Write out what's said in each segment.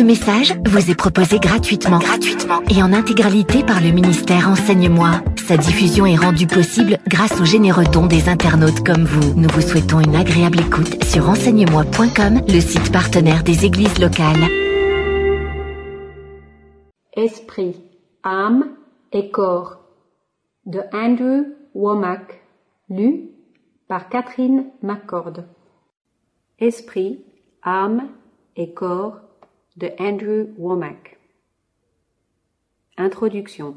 Ce message vous est proposé gratuitement et en intégralité par le ministère Enseigne-moi. Sa diffusion est rendue possible grâce aux généreux dons des internautes comme vous. Nous vous souhaitons une agréable écoute sur enseigne-moi.com, le site partenaire des églises locales. Esprit, âme et corps de Andrew Wommack, lu par Catherine McCord. Esprit, âme et corps de Andrew Wommack. Introduction.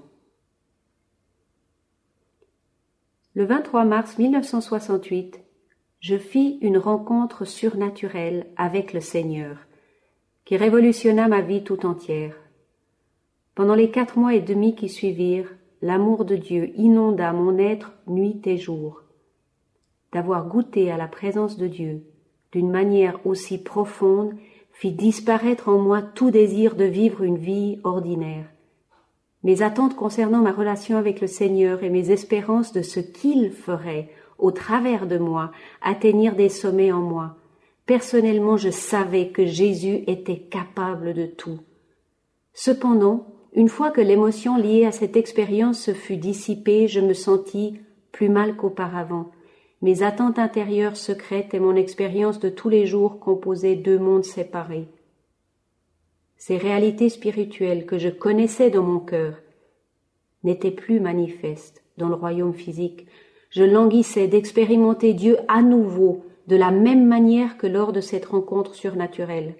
Le 23 mars 1968, je fis une rencontre surnaturelle avec le Seigneur, qui révolutionna ma vie tout entière. Pendant les 4 mois et demi qui suivirent, l'amour de Dieu inonda mon être nuit et jour. D'avoir goûté à la présence de Dieu d'une manière aussi profonde fit disparaître en moi tout désir de vivre une vie ordinaire. Mes attentes concernant ma relation avec le Seigneur et mes espérances de ce qu'il ferait au travers de moi atteignirent des sommets en moi. Personnellement, je savais que Jésus était capable de tout. Cependant, une fois que l'émotion liée à cette expérience se fut dissipée, je me sentis plus mal qu'auparavant. Mes attentes intérieures secrètes et mon expérience de tous les jours composaient 2 mondes séparés. Ces réalités spirituelles que je connaissais dans mon cœur n'étaient plus manifestes dans le royaume physique. Je languissais d'expérimenter Dieu à nouveau de la même manière que lors de cette rencontre surnaturelle.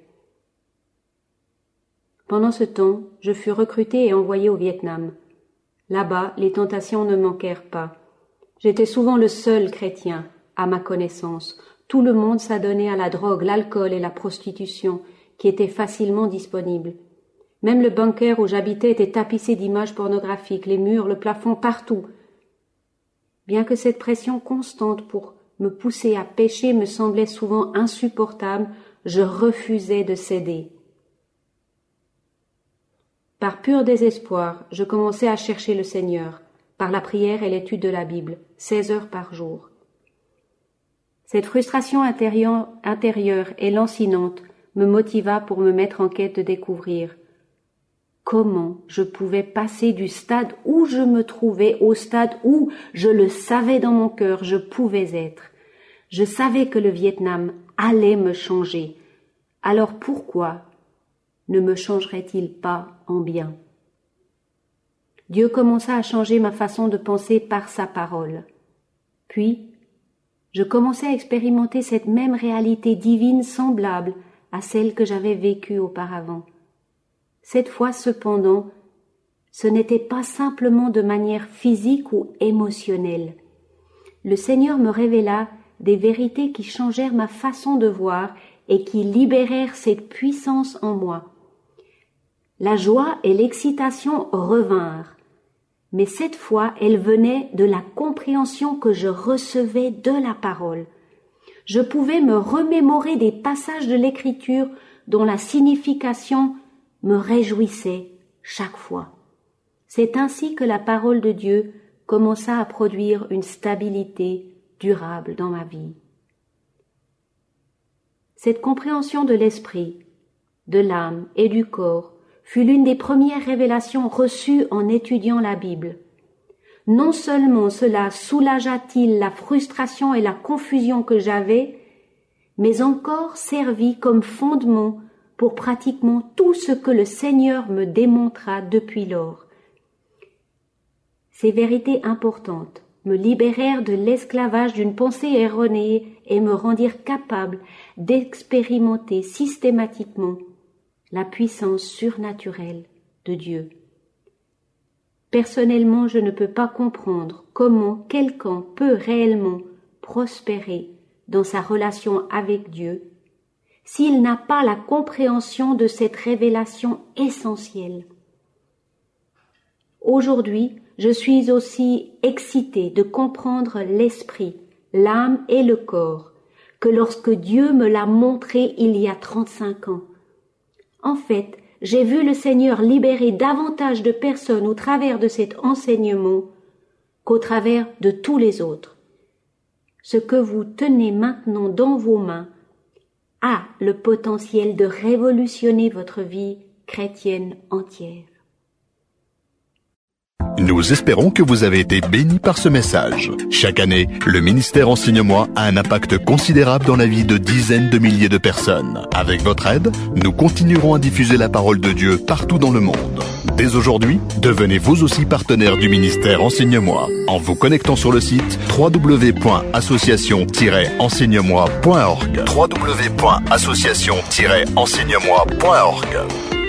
Pendant ce temps, je fus recruté et envoyé au Vietnam. Là-bas, les tentations ne manquèrent pas. J'étais souvent le seul chrétien, à ma connaissance. Tout le monde s'adonnait à la drogue, l'alcool et la prostitution, qui étaient facilement disponibles. Même le bunker où j'habitais était tapissé d'images pornographiques, les murs, le plafond, partout. Bien que cette pression constante pour me pousser à pécher me semblait souvent insupportable, je refusais de céder. Par pur désespoir, je commençai à chercher le Seigneur, par la prière et l'étude de la Bible, 16 heures par jour. Cette frustration intérieure et lancinante me motiva pour me mettre en quête de découvrir comment je pouvais passer du stade où je me trouvais au stade où, je le savais dans mon cœur, je pouvais être. Je savais que le Vietnam allait me changer. Alors pourquoi ne me changerait-il pas en bien? Dieu commença à changer ma façon de penser par sa parole. Puis, je commençai à expérimenter cette même réalité divine semblable à celle que j'avais vécue auparavant. Cette fois, cependant, ce n'était pas simplement de manière physique ou émotionnelle. Le Seigneur me révéla des vérités qui changèrent ma façon de voir et qui libérèrent cette puissance en moi. La joie et l'excitation revinrent, mais cette fois, elles venaient de la compréhension que je recevais de la parole. Je pouvais me remémorer des passages de l'Écriture dont la signification me réjouissait chaque fois. C'est ainsi que la parole de Dieu commença à produire une stabilité durable dans ma vie. Cette compréhension de l'esprit, de l'âme et du corps fut l'une des premières révélations reçues en étudiant la Bible. Non seulement cela soulagea-t-il la frustration et la confusion que j'avais, mais encore servit comme fondement pour pratiquement tout ce que le Seigneur me démontra depuis lors. Ces vérités importantes me libérèrent de l'esclavage d'une pensée erronée et me rendirent capable d'expérimenter systématiquement la puissance surnaturelle de Dieu. Personnellement, je ne peux pas comprendre comment quelqu'un peut réellement prospérer dans sa relation avec Dieu s'il n'a pas la compréhension de cette révélation essentielle. Aujourd'hui, je suis aussi excitée de comprendre l'esprit, l'âme et le corps que lorsque Dieu me l'a montré il y a 35 ans. En fait, j'ai vu le Seigneur libérer davantage de personnes au travers de cet enseignement qu'au travers de tous les autres. Ce que vous tenez maintenant dans vos mains a le potentiel de révolutionner votre vie chrétienne entière. Nous espérons que vous avez été bénis par ce message. Chaque année, le ministère Enseigne-moi a un impact considérable dans la vie de dizaines de milliers de personnes. Avec votre aide, nous continuerons à diffuser la parole de Dieu partout dans le monde. Dès aujourd'hui, devenez vous aussi partenaire du ministère Enseigne-moi en vous connectant sur le site www.association-enseigne-moi.org. www.association-enseigne-moi.org.